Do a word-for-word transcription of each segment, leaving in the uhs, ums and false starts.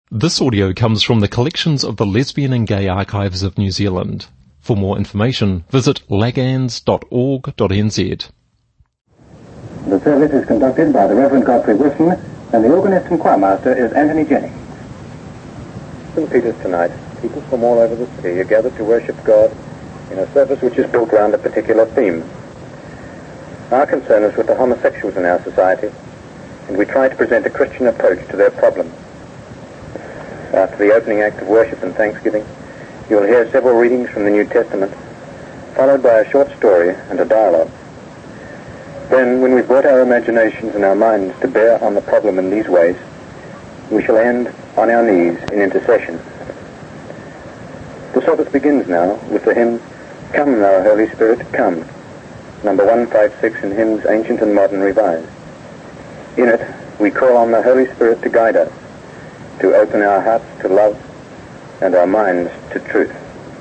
This audio comes from the collections of the Lesbian and Gay Archives of New Zealand. For more information, visit lagans dot org dot n z. The service is conducted by the Reverend Godfrey Wilson, and the organist and choirmaster is Anthony Jennings. Saint Peter's tonight, people from all over the city are gathered to worship God in a service which is built around a particular theme. Our concern is with the homosexuals in our society, and we try to present a Christian approach to their problem. After the opening act of worship and thanksgiving, you will hear several readings from the New Testament, followed by a short story and a dialogue. Then, when we've brought our imaginations and our minds to bear on the problem in these ways, we shall end on our knees in intercession. The service begins now with the hymn, "Come Thou Holy Spirit, Come," number one fifty-six in Hymns Ancient and Modern Revised. In it, we call on the Holy Spirit to guide us, to open our hearts to love and our minds to truth.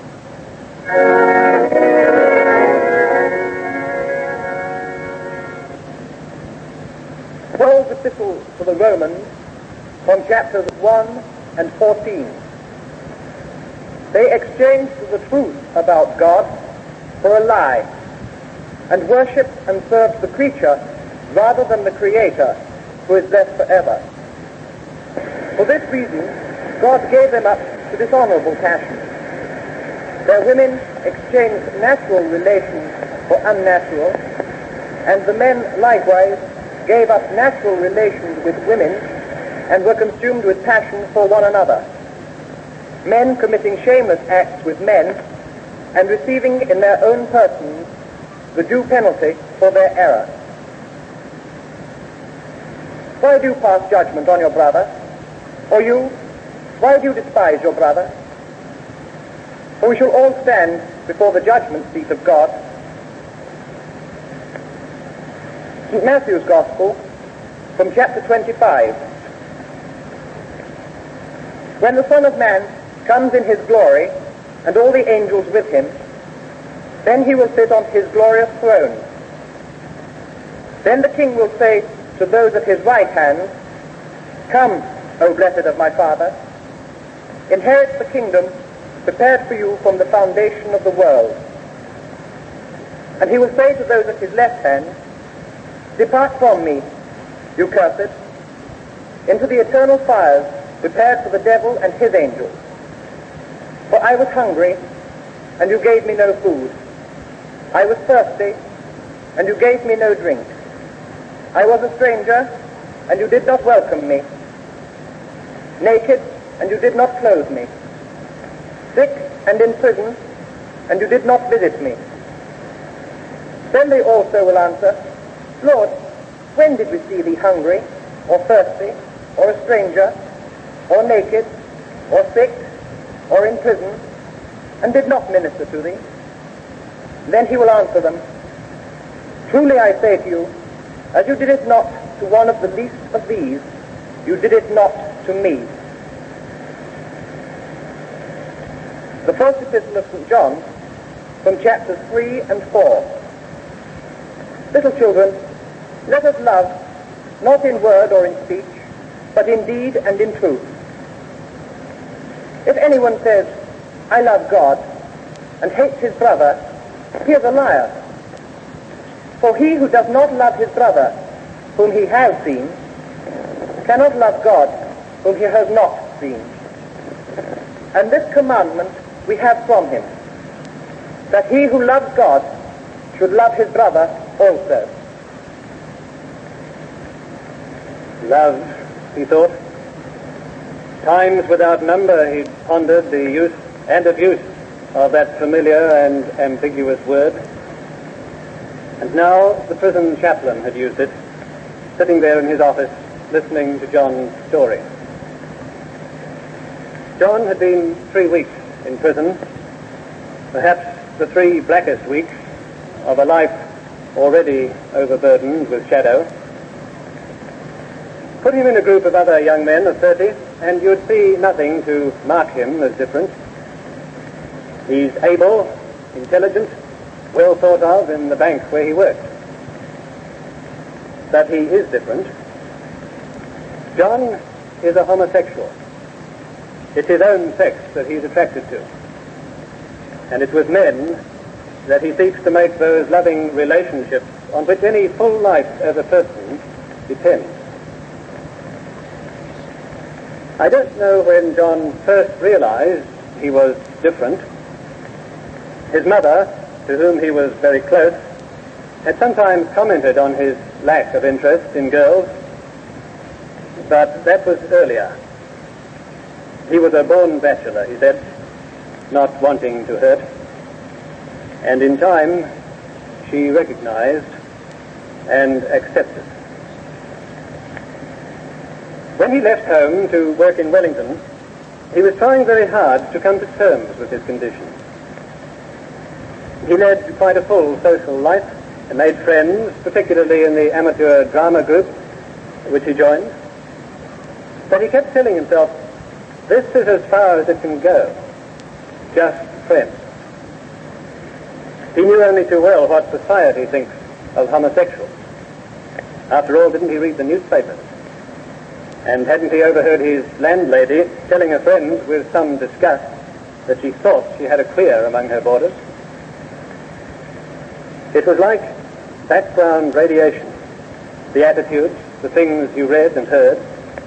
Paul's epistle to the Romans, from chapters one and fourteen. They exchanged the truth about God for a lie, and worshipped and served the creature rather than the Creator, who is blessed forever. For this reason, God gave them up to dishonorable passions. Their women exchanged natural relations for unnatural, and the men likewise gave up natural relations with women and were consumed with passion for one another, men committing shameless acts with men and receiving in their own persons the due penalty for their error. Why do you pass judgment on your brother? Or you, why do you despise your brother? For we shall all stand before the judgment seat of God. Saint Matthew's Gospel, from chapter twenty-five. When the Son of Man comes in his glory, and all the angels with him, then he will sit on his glorious throne. Then the King will say to those at his right hand, "Come, O blessed of my Father, inherit the kingdom prepared for you from the foundation of the world." And he will say to those at his left hand, "Depart from me, you cursed, into the eternal fires prepared for the devil and his angels. For I was hungry, and you gave me no food. I was thirsty, and you gave me no drink. I was a stranger, and you did not welcome me. Naked, and you did not clothe me. Sick and in prison, and you did not visit me." Then they also will answer, "Lord, when did we see thee hungry, or thirsty, or a stranger, or naked, or sick, or in prison, and did not minister to thee?" Then he will answer them, "Truly I say to you, as you did it not to one of the least of these, you did it not to me." The first epistle of Saint John, from chapters three and four. Little children, let us love, not in word or in speech, but in deed and in truth. If anyone says, "I love God," and hates his brother, he is a liar. For he who does not love his brother, whom he has seen, cannot love God, whom he has not seen. And this commandment we have from him, that he who loves God should love his brother also. Love, he thought. Times without number he pondered the use and abuse of that familiar and ambiguous word. And now the prison chaplain had used it, sitting there in his office, listening to John's story. John had been three weeks in prison, perhaps the three blackest weeks of a life already overburdened with shadow. Put him in a group of other young men of thirty, and you'd see nothing to mark him as different. He's able, intelligent, well thought of in the bank where he works. But he is different. John is a homosexual. It's his own sex that he's attracted to. And it's with men that he seeks to make those loving relationships on which any full life as a person depends. I don't know when John first realized he was different. His mother, to whom he was very close, had sometimes commented on his lack of interest in girls, but that was earlier. He was a born bachelor, he said, not wanting to hurt. And in time, she recognized and accepted. When he left home to work in Wellington, he was trying very hard to come to terms with his condition. He led quite a full social life and made friends, particularly in the amateur drama group which he joined. But he kept telling himself, this is as far as it can go, just friends. He knew only too well what society thinks of homosexuals. After all, didn't he read the newspapers? And hadn't he overheard his landlady telling a friend with some disgust that she thought she had a queer among her boarders? It was like background radiation, the attitudes, the things you read and heard.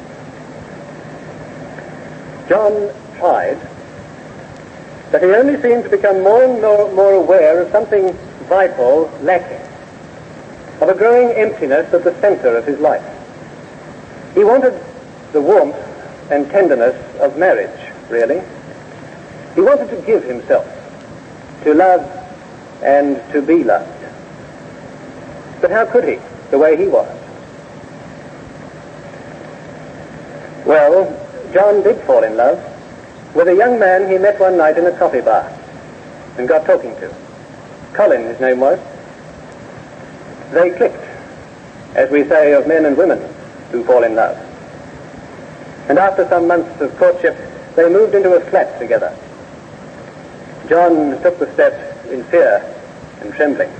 John tried, but he only seemed to become more and more, more aware of something vital lacking, of a growing emptiness at the center of his life. He wanted the warmth and tenderness of marriage, really. He wanted to give himself, to love and to be loved. But how could he, the way he was? Well, John did fall in love with a young man he met one night in a coffee bar and got talking to. Colin, his name was. They clicked, as we say of men and women who fall in love. And after some months of courtship, they moved into a flat together. John took the step in fear and trembling.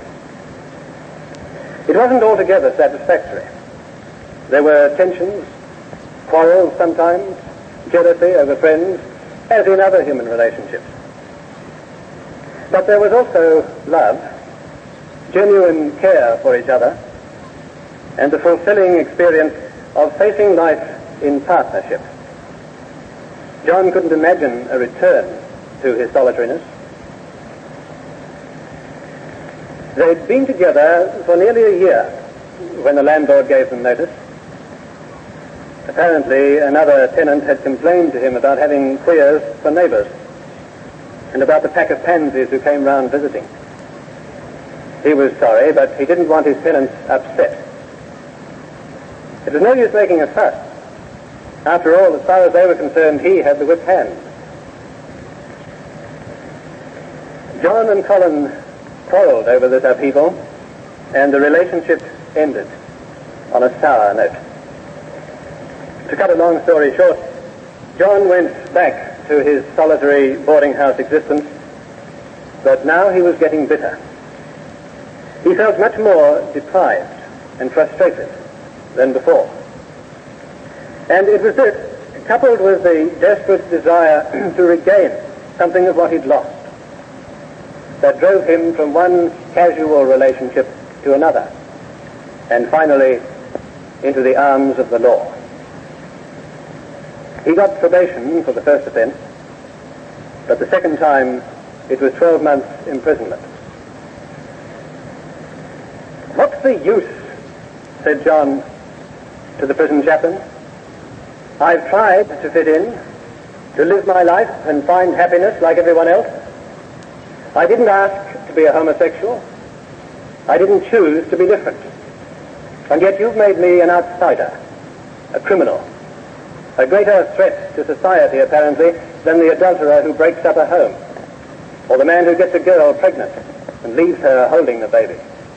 It wasn't altogether satisfactory. There were tensions, quarrels sometimes, jealousy over friends, as in other human relationships. But there was also love, genuine care for each other, and the fulfilling experience of facing life in partnership. John couldn't imagine a return to his solitariness. They'd been together for nearly a year when the landlord gave them notice. Apparently, another tenant had complained to him about having queers for neighbors and about the pack of pansies who came round visiting. He was sorry, but he didn't want his tenants upset. It was no use making a fuss. After all, as far as they were concerned, he had the whip hand. John and Colin quarreled over this upheaval, and the relationship ended on a sour note. To cut a long story short, John went back to his solitary boarding house existence, but now he was getting bitter. He felt much more deprived and frustrated than before. And it was this, coupled with the desperate desire to regain something of what he'd lost, that drove him from one casual relationship to another, and finally into the arms of the law. He got probation for the first offense, but the second time it was twelve months imprisonment. "What's the use?" said John to the prison chaplain. "I've tried to fit in, to live my life and find happiness like everyone else. I didn't ask to be a homosexual. I didn't choose to be different. And yet you've made me an outsider, a criminal, a greater threat to society, apparently, than the adulterer who breaks up a home, or the man who gets a girl pregnant and leaves her holding the baby.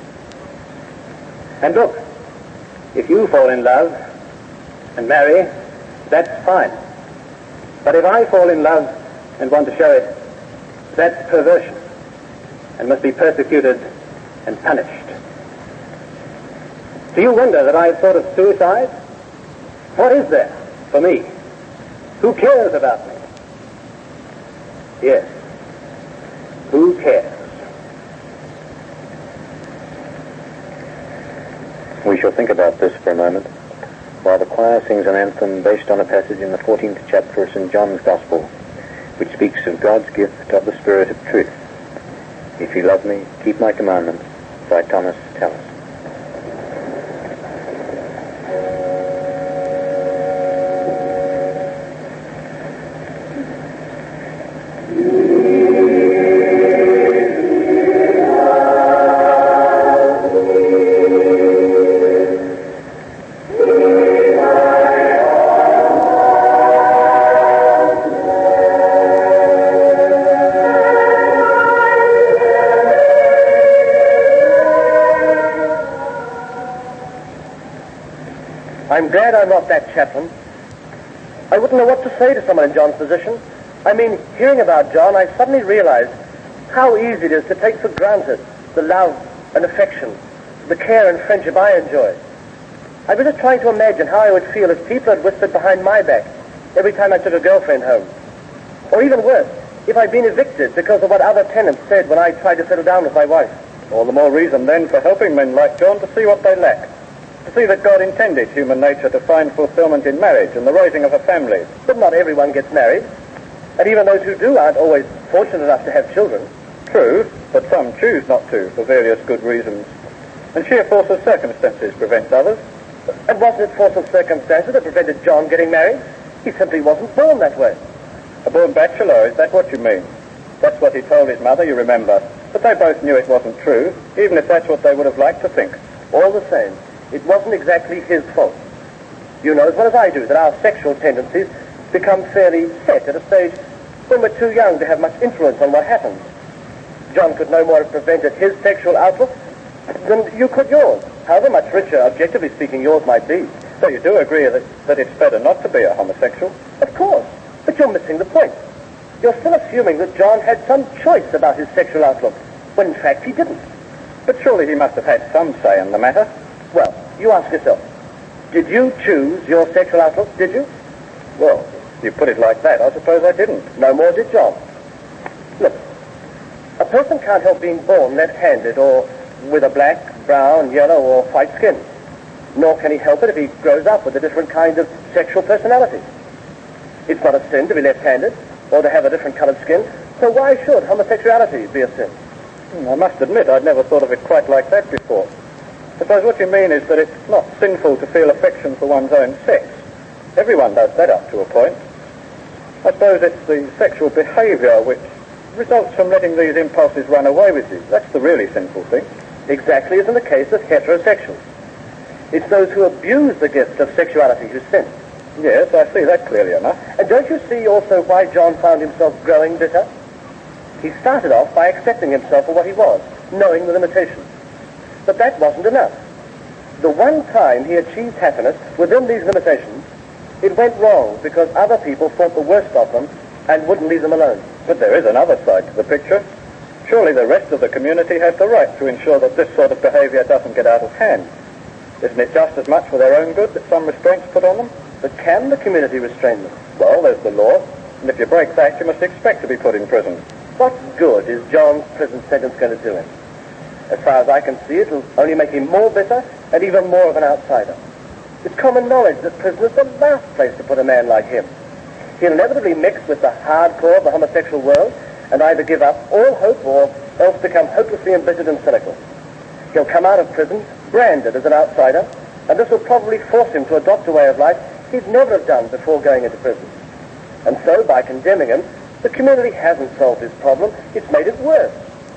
And look, if you fall in love and marry, that's fine. But if I fall in love and want to show it, that's perversion and must be persecuted and punished. Do you wonder that I've thought of suicide? What is there for me? Who cares about me? Yes. Who cares? We shall think about this for a moment, while the choir sings an anthem based on a passage in the fourteenth chapter of Saint John's Gospel, which speaks of God's gift of the Spirit of truth. If you love me, keep my commandments, by Thomas Tallis. I'm glad I'm not that chaplain. I wouldn't know what to say to someone in John's position. I mean, hearing about John, I suddenly realized how easy it is to take for granted the love and affection, the care and friendship I enjoy. I was just trying to imagine how I would feel if people had whispered behind my back every time I took a girlfriend home. Or even worse, if I'd been evicted because of what other tenants said when I tried to settle down with my wife. All the more reason then for helping men like John to see what they lack. To see that God intended human nature to find fulfillment in marriage and the raising of a family. But not everyone gets married. And even those who do aren't always fortunate enough to have children. True, but some choose not to for various good reasons. And sheer force of circumstances prevents others. And wasn't it force of circumstances that prevented John getting married? He simply wasn't born that way. A born bachelor, is that what you mean? That's what he told his mother, you remember. But they both knew it wasn't true, even if that's what they would have liked to think. All the same, it wasn't exactly his fault. You know as well as I do that our sexual tendencies become fairly set at a stage when we're too young to have much influence on what happens. John could no more have prevented his sexual outlook than you could yours, however much richer, objectively speaking, yours might be. So you do agree that, that it's better not to be a homosexual? Of course, but you're missing the point. You're still assuming that John had some choice about his sexual outlook, when in fact he didn't. But surely he must have had some say in the matter. Well, you ask yourself, did you choose your sexual outlook, did you? Well, you put it like that, I suppose I didn't. No more did John. Look, a person can't help being born left-handed or with a black, brown, yellow, or white skin. Nor can he help it if he grows up with a different kind of sexual personality. It's not a sin to be left-handed or to have a different colored skin, so why should homosexuality be a sin? I must admit I'd never thought of it quite like that before. I suppose what you mean is that it's not sinful to feel affection for one's own sex. Everyone does that up to a point. I suppose it's the sexual behavior which results from letting these impulses run away with you. That's the really sinful thing. Exactly as in the case of heterosexuals. It's those who abuse the gift of sexuality who sin. Yes, I see that clearly enough. And don't you see also why John found himself growing bitter? He started off by accepting himself for what he was, knowing the limitations. But that wasn't enough. The one time he achieved happiness within these limitations, it went wrong because other people thought the worst of them and wouldn't leave them alone. But there is another side to the picture. Surely the rest of the community has the right to ensure that this sort of behavior doesn't get out of hand. Isn't it just as much for their own good that some restraints put on them? But can the community restrain them? Well, there's the law, and if you break that, you must expect to be put in prison. What good is John's prison sentence going to do him? As far as I can see, it'll only make him more bitter and even more of an outsider. It's common knowledge that prison is the last place to put a man like him. He'll inevitably mix with the hardcore of the homosexual world and either give up all hope or else become hopelessly embittered and cynical. He'll come out of prison branded as an outsider, and this will probably force him to adopt a way of life he'd never have done before going into prison. And so, by condemning him, the community hasn't solved his problem, it's made it worse.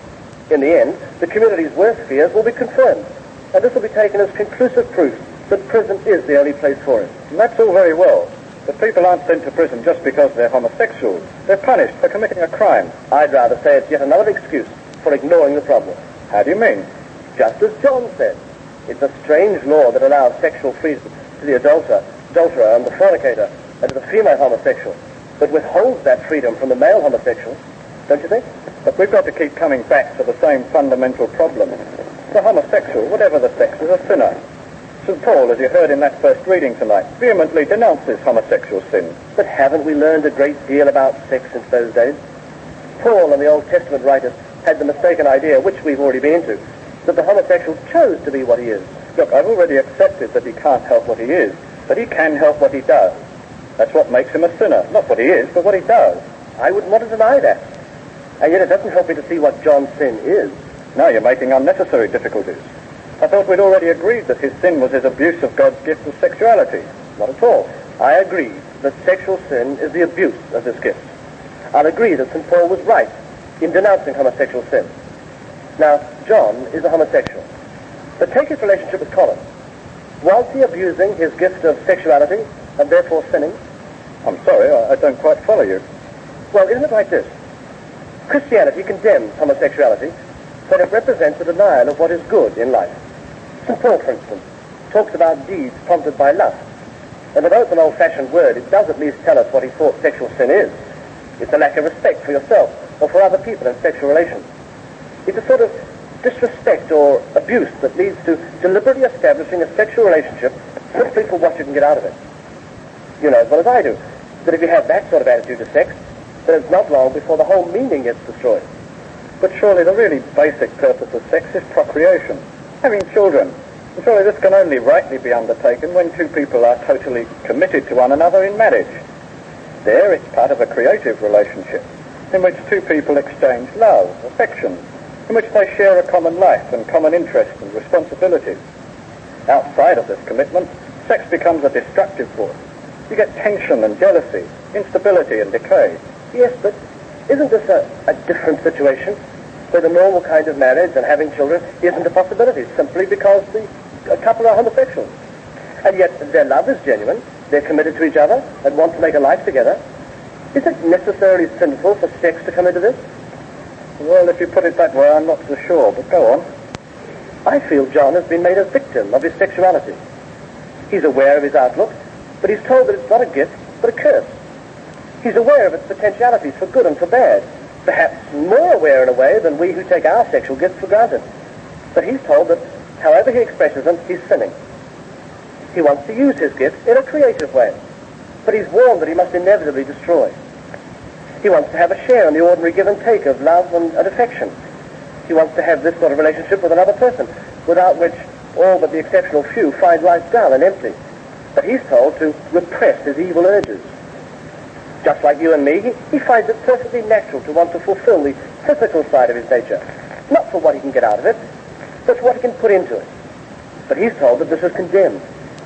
In the end, the community's worst fears will be confirmed, and this will be taken as conclusive proof that prison is the only place for him. And that's all very well, but people aren't sent to prison just because they're homosexuals. They're punished for committing a crime. I'd rather say it's yet another excuse for ignoring the problem. How do you mean? Just as John said, it's a strange law that allows sexual freedom to the adulterer, adulterer and the fornicator, and to the female homosexual, but withholds that freedom from the male homosexual, don't you think? But we've got to keep coming back to the same fundamental problem. The homosexual, whatever the sex, is a sinner. Saint Paul, as you heard in that first reading tonight, vehemently denounces homosexual sin. But haven't we learned a great deal about sex since those days? Paul and the Old Testament writers had the mistaken idea, which we've already been into, that the homosexual chose to be what he is. Look, I've already accepted that he can't help what he is, but he can help what he does. That's what makes him a sinner. Not what he is, but what he does. I wouldn't want to deny that. And yet it doesn't help me to see what John's sin is. Now you're making unnecessary difficulties. I thought we'd already agreed that his sin was his abuse of God's gift of sexuality. Not at all. I agree that sexual sin is the abuse of this gift. I'll agree that Saint Paul was right in denouncing homosexual sin. Now, John is a homosexual. But take his relationship with Colin. Was he abusing his gift of sexuality and therefore sinning? I'm sorry, I, I don't quite follow you. Well, isn't it like this? Christianity condemns homosexuality, but it represents a denial of what is good in life. Saint Paul, for instance, talks about deeds prompted by lust. And although it's an old-fashioned word, it does at least tell us what he thought sexual sin is. It's a lack of respect for yourself or for other people in sexual relations. It's a sort of disrespect or abuse that leads to deliberately establishing a sexual relationship simply for what you can get out of it. You know as well as I do that if you have that sort of attitude to sex, then it's not long before the whole meaning gets destroyed. But surely the really basic purpose of sex is procreation, having children. And surely this can only rightly be undertaken when two people are totally committed to one another in marriage. There it's part of a creative relationship in which two people exchange love, affection, in which they share a common life and common interests and responsibilities. Outside of this commitment, sex becomes a destructive force. You get tension and jealousy, instability and decay. Yes, but isn't this a, a different situation where the normal kind of marriage and having children isn't a possibility simply because the a couple are homosexuals? And yet their love is genuine, they're committed to each other and want to make a life together. Is it necessarily sinful for sex to come into this? Well, if you put it that way, I'm not so sure, but go on. I feel John has been made a victim of his sexuality. He's aware of his outlook, but he's told that it's not a gift, but a curse. He's aware of its potentialities for good and for bad, perhaps more aware in a way than we who take our sexual gifts for granted. But he's told that however he expresses them, he's sinning. He wants to use his gift in a creative way, but he's warned that he must inevitably destroy. He wants to have a share in the ordinary give and take of love and, and affection. He wants to have this sort of relationship with another person, without which all but the exceptional few find life dull and empty. But he's told to repress his evil urges. Just like you and me, he, he finds it perfectly natural to want to fulfill the physical side of his nature, not for what he can get out of it, but for what he can put into it. But he's told that this is condemned.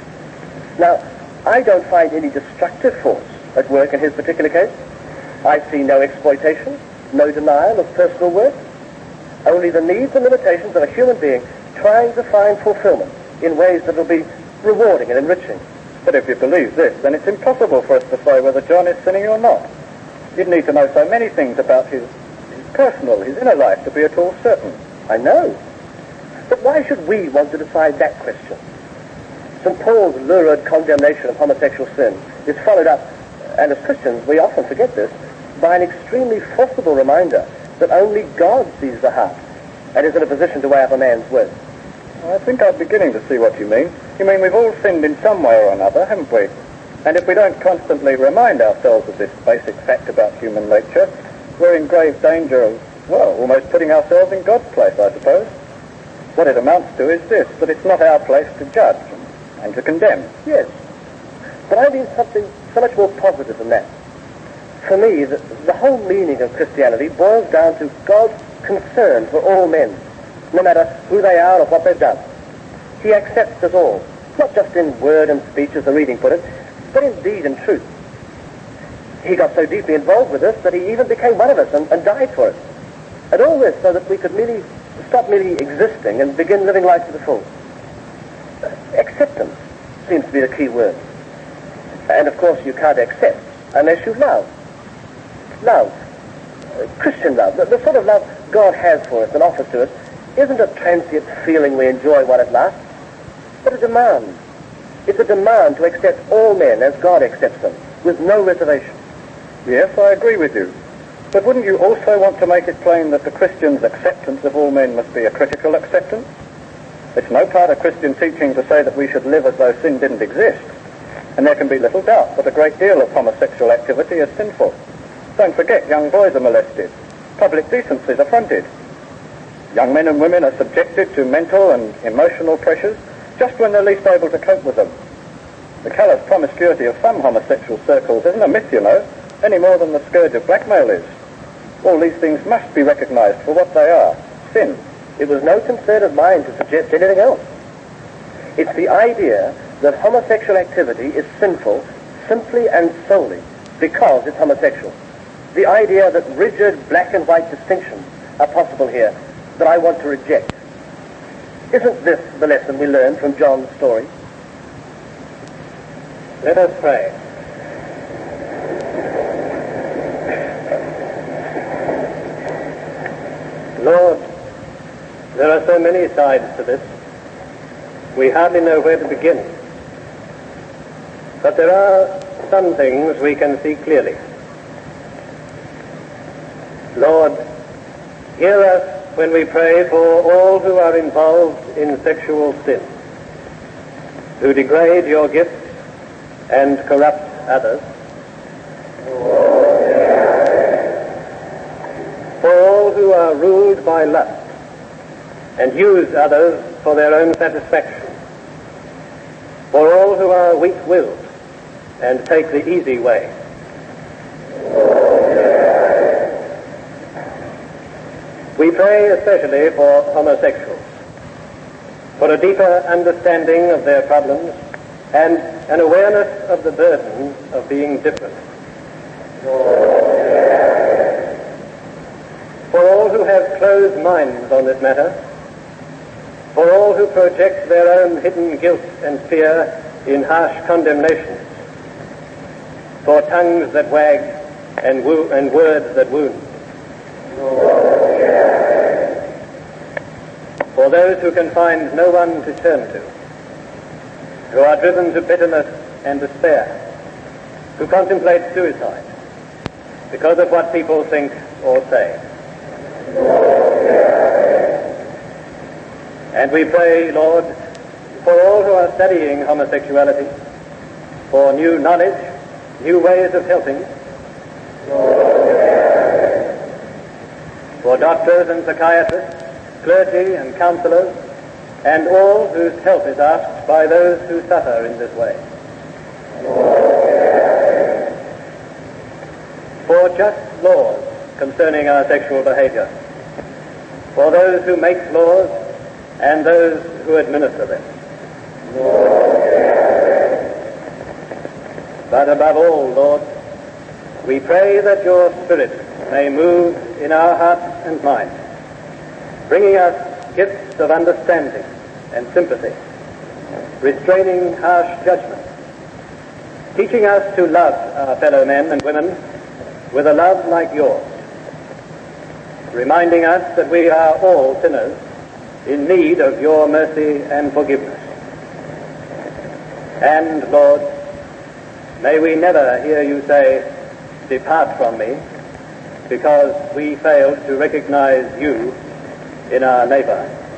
Now, I don't find any destructive force at work in his particular case. I see no exploitation, no denial of personal worth, only the needs and limitations of a human being trying to find fulfillment in ways that will be rewarding and enriching. But if you believe this, then it's impossible for us to say whether John is sinning or not. You'd need to know so many things about his, his personal, his inner life to be at all certain. I know. But why should we want to decide that question? Saint Paul's lurid condemnation of homosexual sin is followed up, and as Christians we often forget this, by an extremely forcible reminder that only God sees the heart and is in a position to weigh up a man's worth. I think I'm beginning to see what you mean. You mean we've all sinned in some way or another, haven't we? And if we don't constantly remind ourselves of this basic fact about human nature, we're in grave danger of, well, almost putting ourselves in God's place, I suppose. What it amounts to is this, that it's not our place to judge and to condemn. Yes, but I mean something so much more positive than that. For me, the, the whole meaning of Christianity boils down to God's concern for all men, no matter who they are or what they've done. He accepts us all, not just in word and speech, as the reading put it, but in deed and truth. He got so deeply involved with us that he even became one of us and, and died for us. And all this so that we could merely stop merely existing and begin living life to the full. Acceptance seems to be the key word. And of course you can't accept unless you love. Love. Uh, Christian love. The, the sort of love God has for us and offers to us isn't a transient feeling we enjoy while it lasts, but a demand. It's a demand to accept all men as God accepts them, with no reservation. Yes, I agree with you. But wouldn't you also want to make it plain that the Christian's acceptance of all men must be a critical acceptance? It's no part of Christian teaching to say that we should live as though sin didn't exist. And there can be little doubt that a great deal of homosexual activity is sinful. Don't forget, young boys are molested. Public decency is affronted. Young men and women are subjected to mental and emotional pressures just when they're least able to cope with them. The callous promiscuity of some homosexual circles isn't a myth, you know, any more than the scourge of blackmail is. All these things must be recognised for what they are, sin. It was no concern of mine to suggest anything else. It's the idea that homosexual activity is sinful simply and solely because it's homosexual. The idea that rigid black and white distinctions are possible here that I want to reject. Isn't this the lesson we learn from John's story? Let us pray. Lord, there are so many sides to this. We hardly know where to begin. But there are some things we can see clearly. Lord, hear us when we pray for all who are involved in sexual sin, who degrade your gifts and corrupt others. For all who are ruled by lust and use others for their own satisfaction. For all who are weak-willed and take the easy way. We pray especially for homosexuals, for a deeper understanding of their problems and an awareness of the burden of being different. For all who have closed minds on this matter, for all who project their own hidden guilt and fear in harsh condemnations, for tongues that wag and, wo- and words that wound. For those who can find no one to turn to, who are driven to bitterness and despair, who contemplate suicide because of what people think or say. And we pray, Lord, for all who are studying homosexuality, for new knowledge, new ways of helping, for doctors and psychiatrists, clergy and counselors, and all whose help is asked by those who suffer in this way. For just laws concerning our sexual behavior, for those who make laws and those who administer them. But above all, Lord, we pray that your Spirit may move in our hearts and minds, bringing us gifts of understanding and sympathy, restraining harsh judgment, teaching us to love our fellow men and women with a love like yours, reminding us that we are all sinners in need of your mercy and forgiveness. And, Lord, may we never hear you say, "Depart from me," because we failed to recognize you in our neighbor.